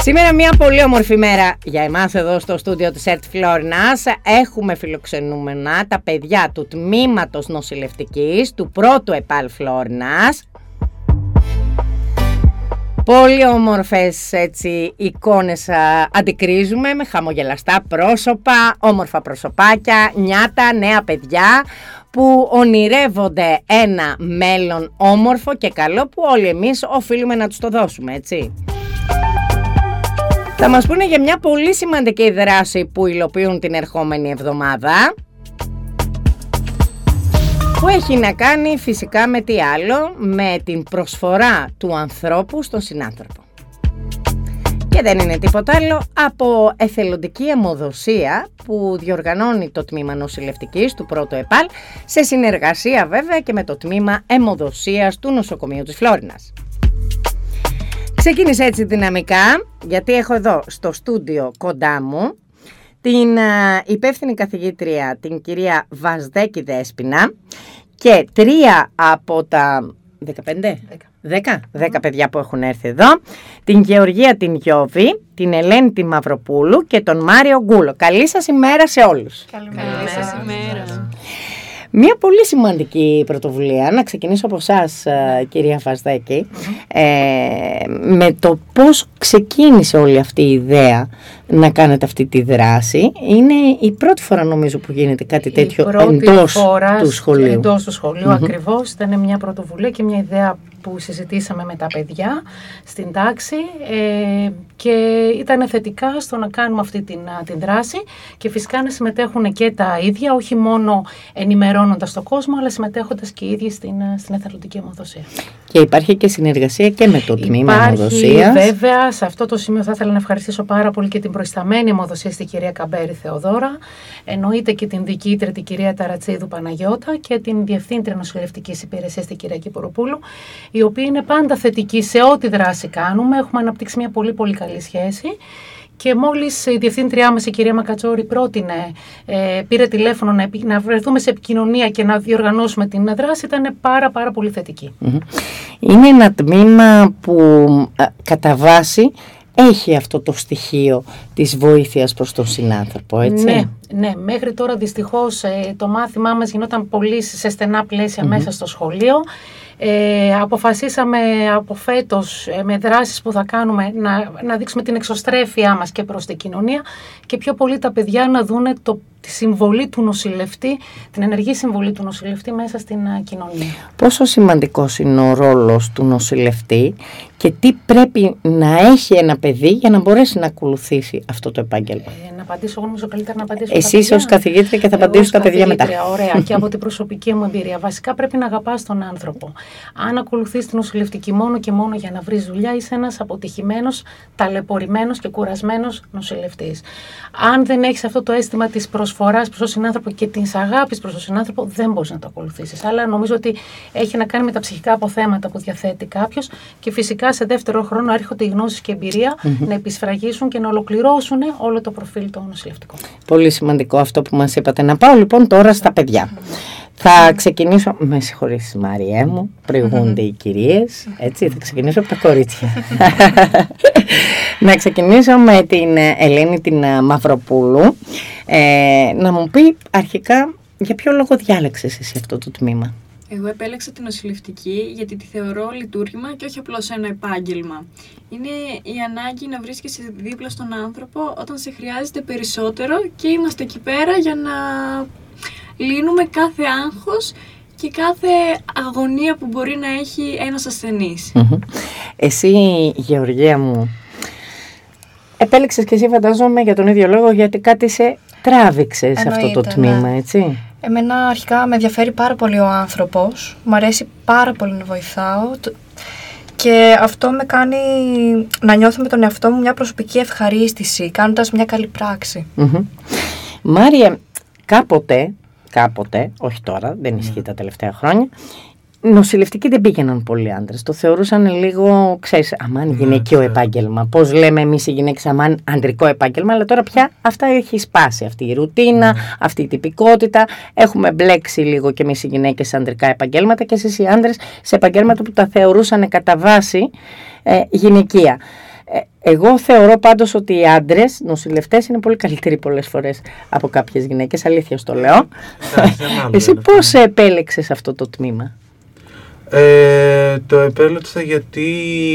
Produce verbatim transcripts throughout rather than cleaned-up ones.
Σήμερα μια πολύ όμορφη μέρα για εμάς εδώ στο στούντιο της ΕΡΤ Φλόρινας. Έχουμε φιλοξενούμενα τα παιδιά του τμήματος νοσηλευτικής του πρώτου ΕΠΑΛ Φλόρινας. Πολύ όμορφες έτσι εικόνες α, αντικρίζουμε με χαμογελαστά πρόσωπα, όμορφα προσωπάκια, νιάτα, νέα παιδιά που ονειρεύονται ένα μέλλον όμορφο και καλό που όλοι εμείς οφείλουμε να τους το δώσουμε, έτσι. Θα μας πούνε για μια πολύ σημαντική δράση που υλοποιούν την ερχόμενη εβδομάδα, που έχει να κάνει φυσικά με τι άλλο, με την προσφορά του ανθρώπου στον συνάνθρωπο. Και δεν είναι τίποτα άλλο από εθελοντική αιμοδοσία που διοργανώνει το τμήμα νοσηλευτικής του πρώτου ΕΠΑΛ, σε συνεργασία βέβαια και με το τμήμα αιμοδοσίας του νοσοκομείου της Φλόρινας. Ξεκίνησε έτσι δυναμικά, γιατί έχω εδώ στο στούντιο κοντά μου την α, υπεύθυνη καθηγήτρια, την κυρία Βαζδέκη Δέσποινα, και τρία από τα δεκαπέντε, δέκα, δέκα παιδιά που έχουν έρθει εδώ, την Γεωργία την Γιώβη, την Ελένη τη Μαυροπούλου και τον Μάριο Γκούλο. Καλή σας ημέρα σε όλους. Καλημέρα. Καλή σας ημέρα. Μια πολύ σημαντική πρωτοβουλία, να ξεκινήσω από εσάς κυρία Βαζδέκη, mm-hmm. ε, με το πώς ξεκίνησε όλη αυτή η ιδέα να κάνετε αυτή τη δράση. Είναι η πρώτη φορά νομίζω που γίνεται κάτι τέτοιο εντός του σχολείου. Εντός του σχολείου, mm-hmm. ακριβώς. Ήταν μια πρωτοβουλία και μια ιδέα που συζητήσαμε με τα παιδιά στην τάξη ε, και ήταν θετικά στο να κάνουμε αυτή την, την δράση και φυσικά να συμμετέχουν και τα ίδια, όχι μόνο ενημερώνοντας τον κόσμο, αλλά συμμετέχοντας και οι ίδιοι στην, στην εθελοντική αιμοδοσία. Και υπάρχει και συνεργασία και με το τμήμα αιμοδοσίας. Υπάρχει βέβαια, σε αυτό το σημείο θα ήθελα να ευχαριστήσω πάρα πολύ και την προϊσταμένη αιμοδοσία στην κυρία Καμπέρη Θεοδώρα, εννοείται και την διοικήτρια την κυρία Ταρατσίδου Παναγιώτα και την διευθύντρια νοσηλευτικής υπηρεσίας την κυρία Κυπουροπούλου, οι οποίοι είναι πάντα θετικοί σε ό,τι δράση κάνουμε. Έχουμε αναπτύξει μια πολύ πολύ καλή σχέση. Και μόλις η διευθύντριά μας, η κυρία Μακατσόρη, πρότεινε, ε, πήρε τηλέφωνο να, να βρεθούμε σε επικοινωνία και να διοργανώσουμε την δράση, ήταν πάρα πάρα πολύ θετική. Mm-hmm. Είναι ένα τμήμα που α, κατά βάση έχει αυτό το στοιχείο της βοήθειας προς τον συνάνθρωπο, έτσι. Ναι, ναι. Μέχρι τώρα δυστυχώς ε, το μάθημά μας γινόταν πολύ σε στενά πλαίσια mm-hmm. μέσα στο σχολείο. Ε, αποφασίσαμε από φέτος ε, με δράσεις που θα κάνουμε να, να δείξουμε την εξωστρέφειά μας και προς την κοινωνία και πιο πολύ τα παιδιά να δούνε το, τη συμβολή του νοσηλευτή, την ενεργή συμβολή του νοσηλευτή μέσα στην uh, κοινωνία. Πόσο σημαντικός είναι ο ρόλος του νοσηλευτή και τι πρέπει να έχει ένα παιδί για να μπορέσει να ακολουθήσει αυτό το επάγγελμα? Ε, να απαντήσω εγώ, νομίζω καλύτερα να απαντήσω. Εσείς ως καθηγήτρια και θα απαντήσω τα παιδιά μετά. Ωραία, και από την προσωπική μου εμπειρία. Βασικά πρέπει να αγαπάς τον άνθρωπο. Αν ακολουθείς την νοσηλευτική μόνο και μόνο για να βρεις δουλειά, είσαι ένας αποτυχημένος, ταλαιπωρημένος και κουρασμένος νοσηλευτής. Αν δεν έχεις αυτό το αίσθημα της προσφοράς προς τον συνάνθρωπο και της αγάπης προς τον συνάνθρωπο, δεν μπορείς να το ακολουθήσεις. Αλλά νομίζω ότι έχει να κάνει με τα ψυχικά αποθέματα που διαθέτει κάποιος και φυσικά σε δεύτερο χρόνο έρχονται οι γνώσεις και εμπειρία mm-hmm. να επισφραγίσουν και να ολοκληρώσουν όλο το προφίλ το νοσηλευτικό. Πολύ σημαντικό αυτό που μας είπατε. Να πάω λοιπόν τώρα στα παιδιά. Mm-hmm. Θα ξεκινήσω, με συγχωρείς Μάριέ μου, προηγούνται mm-hmm. οι κυρίες, έτσι, θα ξεκινήσω από τα κορίτσια. Να ξεκινήσω με την Ελένη την Μαυροπούλου, ε, να μου πει αρχικά για ποιο λόγο διάλεξες εσύ αυτό το τμήμα? Εγώ επέλεξα την νοσηλευτική γιατί τη θεωρώ λειτουργήμα και όχι απλώς ένα επάγγελμα. Είναι η ανάγκη να βρίσκεσαι δίπλα στον άνθρωπο όταν σε χρειάζεται περισσότερο και είμαστε εκεί πέρα για να λύνουμε κάθε άγχος και κάθε αγωνία που μπορεί να έχει ένας ασθενής. Mm-hmm. Εσύ, Γεωργία μου, επέλεξες και εσύ φαντάζομαι για τον ίδιο λόγο, γιατί κάτι σε τράβηξε σε αυτό το τμήμα, έτσι. Εμένα αρχικά με ενδιαφέρει πάρα πολύ ο άνθρωπος, μου αρέσει πάρα πολύ να βοηθάω και αυτό με κάνει να νιώθω με τον εαυτό μου μια προσωπική ευχαρίστηση κάνοντας μια καλή πράξη. Mm-hmm. Μάρια, κάποτε, κάποτε, όχι τώρα, δεν ισχύει τα τελευταία χρόνια, νοσηλευτικοί δεν πήγαιναν πολλοί άντρες. Το θεωρούσαν λίγο, ξέρεις, αμάν γυναικείο επάγγελμα. Πώς λέμε εμείς οι γυναίκες, αμάν ανδρικό επάγγελμα. Αλλά τώρα πια αυτά έχει σπάσει. Αυτή η ρουτίνα, mm. αυτή η τυπικότητα. Έχουμε μπλέξει λίγο και εμείς οι γυναίκες σε ανδρικά επαγγέλματα και εσείς οι άντρες σε επαγγέλματα που τα θεωρούσαν κατά βάση ε, γυναικεία. Ε, Εγώ θεωρώ πάντως ότι οι άντρες νοσηλευτές είναι πολύ καλύτεροι πολλές φορές από κάποιες γυναίκες, αλήθεια στο λέω. Εσύ πώς επέλεξες αυτό το τμήμα? Ε, το επέλεξα γιατί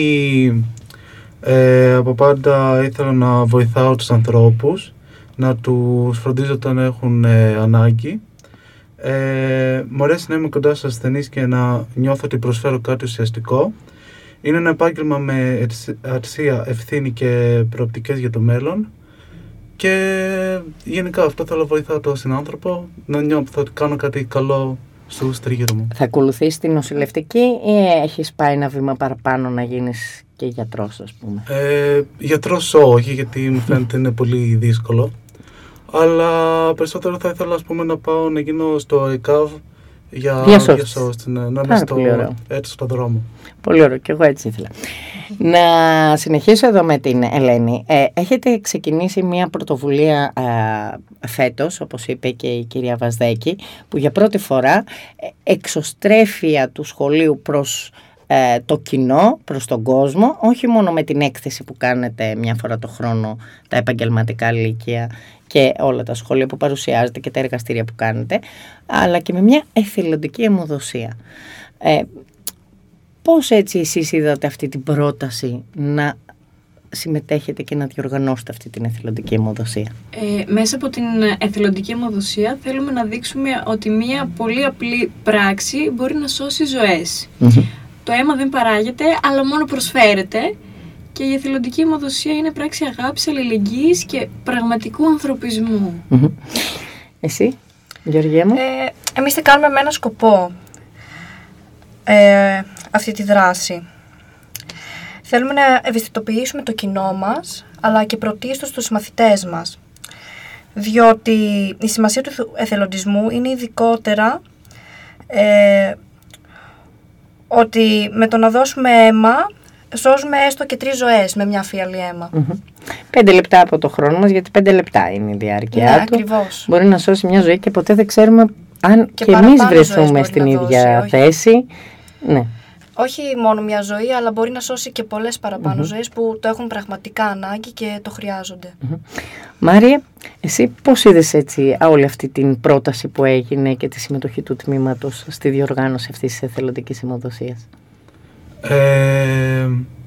ε, από πάντα ήθελα να βοηθάω τους ανθρώπους, να τους φροντίζω όταν έχουν ε, ανάγκη. Ε, μου αρέσει να είμαι κοντά στους ασθενείς και να νιώθω ότι προσφέρω κάτι ουσιαστικό. Είναι ένα επάγγελμα με αξία, ευθύνη και προοπτικές για το μέλλον. Και γενικά αυτό θέλω να βοηθάω τον συνάνθρωπο, να νιώθω ότι κάνω κάτι καλό στους τρίγυρο μου. Θα ακολουθήσεις την νοσηλευτική ή έχεις πάει ένα βήμα παραπάνω να γίνεις και γιατρός, ας πούμε? Ε, γιατρός όχι, γιατί μου φαίνεται είναι πολύ δύσκολο. Αλλά περισσότερο θα ήθελα, ας πούμε, να πάω να γίνω στο ΕΚΑΒ για διασώστηση, ναι, να είμαι στο, έτσι στον δρόμο. Πολύ ωραίο, και εγώ έτσι ήθελα. Να συνεχίσω εδώ με την Ελένη. Ε, έχετε ξεκινήσει μια πρωτοβουλία ε, φέτος, όπως είπε και η κυρία Βαζδέκη, που για πρώτη φορά εξωστρέφεια του σχολείου προς ε, το κοινό, προς τον κόσμο, όχι μόνο με την έκθεση που κάνετε μια φορά το χρόνο, τα επαγγελματικά λύκεια και όλα τα σχόλια που παρουσιάζετε και τα εργαστήρια που κάνετε, αλλά και με μια εθελοντική αιμοδοσία. Ε, πώς έτσι εσείς είδατε αυτή την πρόταση να συμμετέχετε και να διοργανώσετε αυτή την εθελοντική αιμοδοσία? Ε, μέσα από την εθελοντική αιμοδοσία θέλουμε να δείξουμε ότι μια πολύ απλή πράξη μπορεί να σώσει ζωές. Mm-hmm. Το αίμα δεν παράγεται, αλλά μόνο προσφέρεται. Και η εθελοντική αιμοδοσία είναι πράξη αγάπης, αλληλεγγύης και πραγματικού ανθρωπισμού. Mm-hmm. Εσύ, Γεωργία μου? Ε, εμείς τη κάνουμε με ένα σκοπό ε, αυτή τη δράση. Θέλουμε να ευαισθητοποιήσουμε το κοινό μας, αλλά και πρωτίστως τους μαθητές μας. Διότι η σημασία του εθελοντισμού είναι ειδικότερα ε, ότι με το να δώσουμε αίμα σώζουμε έστω και τρεις ζωές με μια φιαλή αίμα. Mm-hmm. Πέντε λεπτά από το χρόνο μας, γιατί πέντε λεπτά είναι η διάρκεια ναι, του. Ακριβώς. Μπορεί να σώσει μια ζωή και ποτέ δεν ξέρουμε αν και, και εμείς βρεθούμε στην ίδια δώσει, θέση. Όχι. Ναι. Όχι μόνο μια ζωή, αλλά μπορεί να σώσει και πολλές παραπάνω mm-hmm. ζωές που το έχουν πραγματικά ανάγκη και το χρειάζονται. Mm-hmm. Μάρια, εσύ πώς είδες έτσι όλη αυτή την πρόταση που έγινε και τη συμμετοχή του τμήματος στη διοργάνωση αυτής της εθελοντικής αιμοδοσίας? Ε...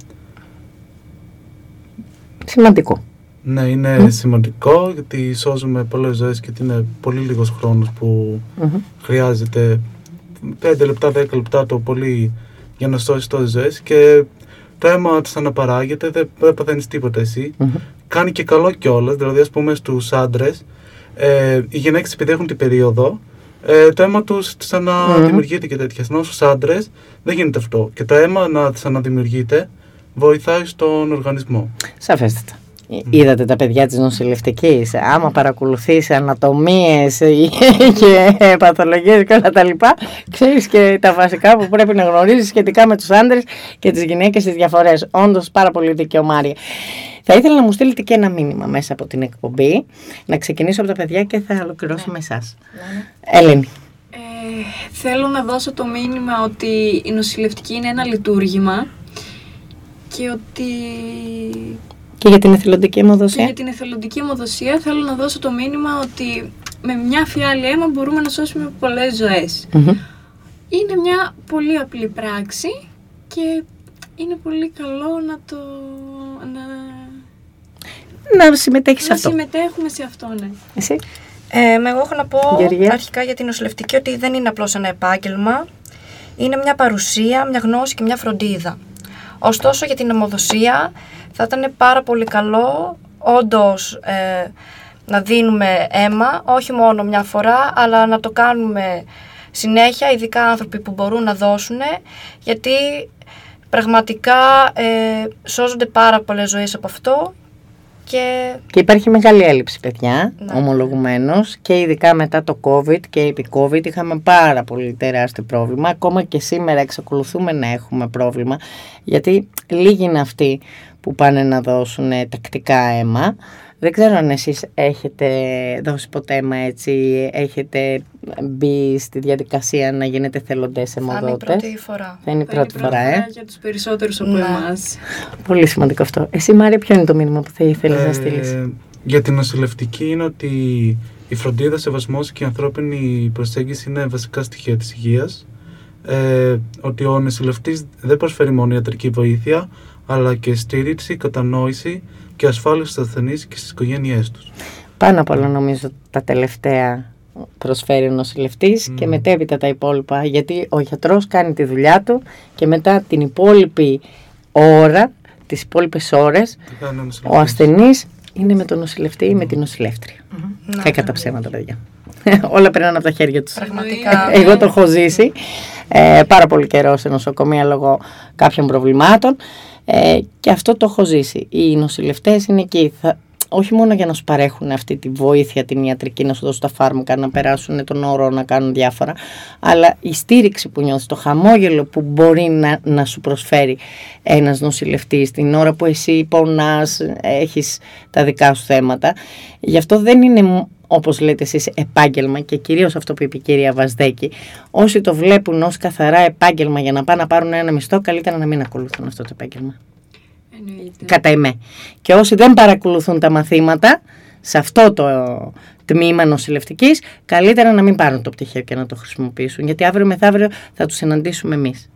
Σημαντικό. Ναι, είναι mm. σημαντικό, γιατί σώζουμε πολλές ζωές και είναι πολύ λίγος χρόνος που mm-hmm. χρειάζεται πέντε λεπτά, δέκα λεπτά το πολύ για να σώσει τόσες ζωές, και το αίμα της αναπαράγεται, δεν, δεν παθαίνεις τίποτα εσύ. Mm-hmm. Κάνει και καλό κιόλας, δηλαδή ας πούμε στους άντρες, ε, οι γυναίκες επειδή έχουν την περίοδο, ε, το αίμα τους της αναδημιουργείται mm-hmm. και τέτοια. Ενώ στους άντρες δεν γίνεται αυτό. Και το αίμα να της αναδημιουργείται βοηθάει στον οργανισμό. Σαφέστατα. Mm. Είδατε τα παιδιά της νοσηλευτικής, άμα παρακολουθείς ανατομίες και παθολογίες και όλα τα λοιπά, ξέρεις και τα βασικά που πρέπει να γνωρίζεις σχετικά με τους άντρες και τις γυναίκες, τις διαφορές. Όντως πάρα πολύ δίκαιο, Μάρια. Θα ήθελα να μου στείλετε και ένα μήνυμα μέσα από την εκπομπή, να ξεκινήσω από τα παιδιά και θα ολοκληρώσω ναι. με εσάς. Ναι. Ελένη. Ε, θέλω να δώσω το μήνυμα ότι η νοσηλευτική είναι ένα λειτουργήμα και ότι... Και για την εθελοντική αιμοδοσία. Και για την εθελοντική αιμοδοσία θέλω να δώσω το μήνυμα ότι με μια φιάλη αίμα μπορούμε να σώσουμε πολλές ζωές. Mm-hmm. Είναι μια πολύ απλή πράξη και είναι πολύ καλό να το... Να, να συμμετέχεις σε αυτό. Να συμμετέχουμε σε αυτό, ναι. Εσύ. Ε, εγώ έχω να πω Γεωργία. Αρχικά για την νοσηλευτική ότι δεν είναι απλώς ένα επάγγελμα. Είναι μια παρουσία, μια γνώση και μια φροντίδα. Ωστόσο για την αιμοδοσία θα ήταν πάρα πολύ καλό όντως ε, να δίνουμε αίμα, όχι μόνο μια φορά, αλλά να το κάνουμε συνέχεια, ειδικά άνθρωποι που μπορούν να δώσουν, γιατί πραγματικά ε, σώζονται πάρα πολλές ζωές από αυτό. Και... και υπάρχει μεγάλη έλλειψη, παιδιά, ναι. ομολογουμένως, και ειδικά μετά το COVID και επί COVID είχαμε πάρα πολύ τεράστιο πρόβλημα. Ακόμα και σήμερα εξακολουθούμε να έχουμε πρόβλημα, γιατί λίγοι είναι αυτοί που πάνε να δώσουν τακτικά αίμα. Δεν ξέρω αν εσείς έχετε δώσει ποτέ αίμα έτσι, έχετε μπει στη διαδικασία να γίνετε θελοντές αιμοδότες. Θα είναι η πρώτη φορά. Θα είναι η πρώτη φορά, ε. Για τους περισσότερους από Ναι. εμάς. Πολύ σημαντικό αυτό. Εσύ, Μάρια, ποιο είναι το μήνυμα που θα ήθελες Ε, να στείλεις? Για την νοσηλευτική είναι ότι η φροντίδα, σεβασμός και η ανθρώπινη προσέγγιση είναι βασικά στοιχεία της υγείας. Ε, ότι ο νοσηλευτής δεν προσφέρει μόνο ιατρική βοήθεια, αλλά και στήριξη, κατανόηση και ασφάλεια στους ασθενείς και στις οικογένειές τους. Πάνω απ' όλα νομίζω τα τελευταία προσφέρει ο νοσηλευτής Mm. και μετέπειτα τα υπόλοιπα, γιατί ο γιατρός κάνει τη δουλειά του και μετά την υπόλοιπη ώρα, τις υπόλοιπες ώρες, Τι κάνει ο ο νοσηλευτής? ασθενής είναι με τον νοσηλευτή ή με την νοσηλεύτρια. Ναι. Κακά τα ψέματα, παιδιά. Όλα περνάνε από τα χέρια τους. Πραγματικά. Εγώ το έχω ζήσει ε, πάρα πολύ καιρό σε νοσοκομεία λόγω κάποιων προβλημάτων ε, και αυτό το έχω ζήσει. Οι νοσηλευτές είναι εκεί, θα, όχι μόνο για να σου παρέχουν αυτή τη βοήθεια την ιατρική, να σου δώσουν τα φάρμακα, να περάσουν τον όρο, να κάνουν διάφορα, αλλά η στήριξη που νιώθεις, το χαμόγελο που μπορεί να, να σου προσφέρει ένας νοσηλευτής την ώρα που εσύ πονάς, έχεις τα δικά σου θέματα. Γι' αυτό δεν είναι, όπως λέτε εσείς, επάγγελμα, και κυρίως αυτό που είπε η κυρία Βασδέκη, όσοι το βλέπουν ως καθαρά επάγγελμα για να πάνε να πάρουν ένα μισθό, καλύτερα να μην ακολουθούν αυτό το επάγγελμα. Εννοείται. Κατά εμέ. Και όσοι δεν παρακολουθούν τα μαθήματα σε αυτό το τμήμα νοσηλευτικής, καλύτερα να μην πάρουν το πτυχίο και να το χρησιμοποιήσουν, γιατί αύριο μεθαύριο θα τους συναντήσουμε εμείς.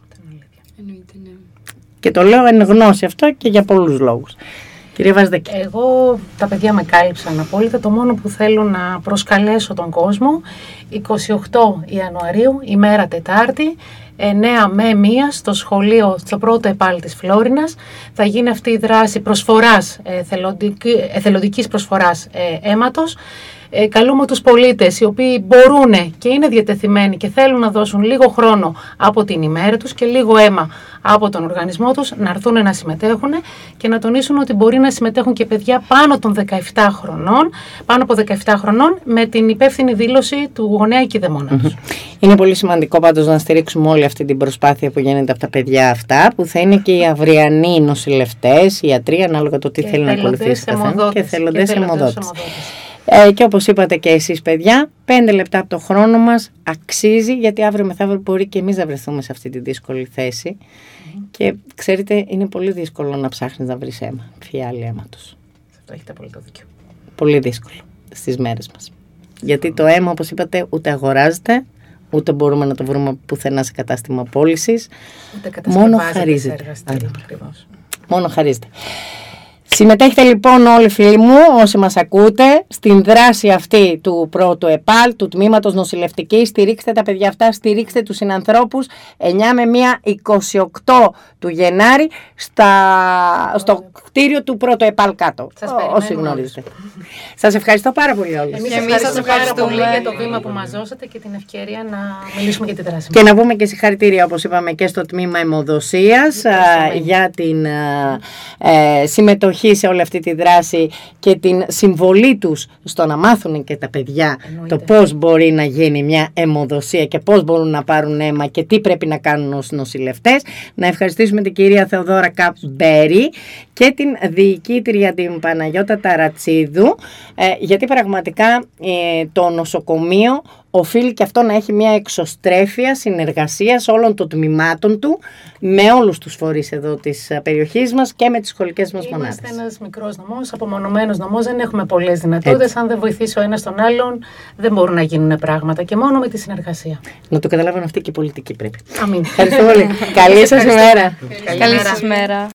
Εννοείται, ναι. Και το λέω εν γνώση αυτό και για πολλούς λόγους. Κυρία Βασδέκη. Εγώ, τα παιδιά με κάλυψαν απόλυτα. Το μόνο που θέλω να προσκαλέσω τον κόσμο, εικοστή όγδοη Ιανουαρίου, ημέρα Τετάρτη, εννέα με μία, στο σχολείο, στο πρώτο ΕΠΑΛ της Φλόρινας, θα γίνει αυτή η δράση προσφοράς, εθελοντική, εθελοντικής προσφοράς ε, αίματος. Ε, καλούμε τους πολίτες οι οποίοι μπορούν και είναι διατεθειμένοι και θέλουν να δώσουν λίγο χρόνο από την ημέρα τους και λίγο αίμα από τον οργανισμό τους, να έρθουν να συμμετέχουν και να τονίσουν ότι μπορεί να συμμετέχουν και παιδιά πάνω των δεκαεπτά χρονών, πάνω από δεκαεπτά χρονών, με την υπεύθυνη δήλωση του γονέα ή κηδεμόνα τους. Είναι πολύ σημαντικό πάντως να στηρίξουμε όλη αυτή την προσπάθεια που γίνεται από τα παιδιά αυτά, που θα είναι και οι αυριανοί νοσηλευτές, οι ιατροί, ανάλογα το τι Και θέλει να ακολουθήσει καθένα, και θελοντές αιμοδότες. Ε, και όπως είπατε και εσείς, παιδιά, πέντε λεπτά από το χρόνο μας αξίζει, γιατί αύριο μεθαύριο μπορεί και εμείς να βρεθούμε σε αυτή τη δύσκολη θέση. Mm. Και ξέρετε, είναι πολύ δύσκολο να ψάχνεις να βρεις αίμα, φιάλη αίματος. Αυτό έχετε πολύ το δίκιο. Πολύ δύσκολο στις μέρες μας. Γιατί το αίμα, όπως είπατε, ούτε αγοράζεται, ούτε μπορούμε να το βρούμε πουθενά σε κατάστημα πώλησης. Μόνο χαρίζεται. Μόνο χαρίζεται. Συμμετέχετε λοιπόν όλοι φίλοι μου, όσοι μας ακούτε, στην δράση αυτή του πρώτου ΕΠΑΛ, του τμήματος νοσηλευτικής. Στηρίξτε τα παιδιά αυτά, στηρίξτε τους συνανθρώπους. εννέα με μία, εικοστή όγδοη του Γενάρη, στα, στο κτίριο του πρώτου ΕΠΑΛ κάτω, Σας όσοι γνωρίζετε. Σας ευχαριστώ πάρα πολύ όλους. Εμείς, εμείς σας σας ευχαριστούμε πολύ ευχαριστούμε. για το βήμα που μας δώσατε και την ευκαιρία να μιλήσουμε για τη δράση Και μας. να πούμε και συγχαρητήρια, όπως είπαμε, και στο τμήμα αιμοδοσίας α, για την α, ε, συμμετοχή σε όλη αυτή τη δράση και την συμβολή τους στο να μάθουν και τα παιδιά Εννοείται. το πώς μπορεί να γίνει μια αιμοδοσία και πώς μπορούν να πάρουν αίμα και τι πρέπει να κάνουν ως νοσηλευτές. Να ευχαριστήσουμε την κυρία Θεοδόρα Καπμπέρη και την διοικήτρια την Παναγιώτα Ταρατσίδου, ε, γιατί πραγματικά ε, το νοσοκομείο οφείλει και αυτό να έχει μια εξωστρέφεια συνεργασίας όλων των τμήματων του με όλους τους φορείς εδώ της περιοχής μας και με τις σχολικές μας μονάδες. Είμαστε ένας μικρός νομός, απομονωμένος νομός, δεν έχουμε πολλές δυνατότητες. Αν δεν βοηθήσει ο ένας τον άλλον, δεν μπορούν να γίνουν πράγματα και μόνο με τη συνεργασία. Να το καταλάβουν αυτοί και οι πολιτικοί πρέπει. Αμήν. Ευχαριστώ πολύ. Καλή σας ημέρα. Καλή σας μέρα.